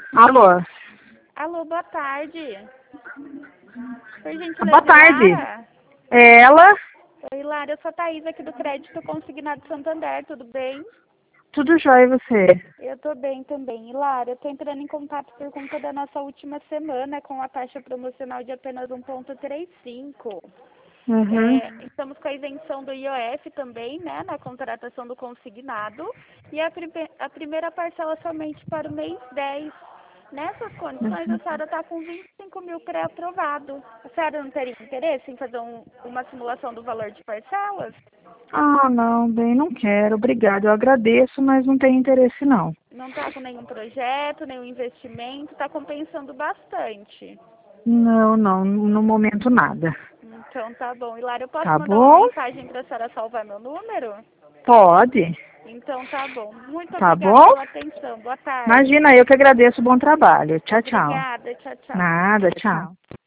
Alô? Alô, boa tarde. Por gentileza, Boa tarde. Lara? É ela? Oi, Lara, eu sou a Thaís aqui do Crédito Consignado Santander, tudo bem? Tudo jóia, e você? Eu tô bem também. E, Lara, eu tô entrando em contato por conta da nossa última semana com a taxa promocional de apenas 1,35. Uhum. Estamos com a isenção do IOF também, né, na contratação do consignado. E a primeira parcela somente para o mês 10. Nessas condições, a senhora está com 25 mil pré-aprovado. A senhora não teria interesse em fazer uma simulação do valor de parcelas? Ah, não, bem, não quero. Obrigada, eu agradeço, mas não tenho interesse, não. Não está com nenhum projeto, nenhum investimento, está compensando bastante. Não, não, no momento nada. Então tá bom. Hilário, eu posso Tá mandar uma bom? mensagem para a senhora salvar meu número? Pode. Então tá bom. Muito Tá obrigada bom? pela atenção. Boa tarde. Imagina, eu que agradeço o bom trabalho. Tchau, tchau. Obrigada. Tchau, tchau. Nada, tchau.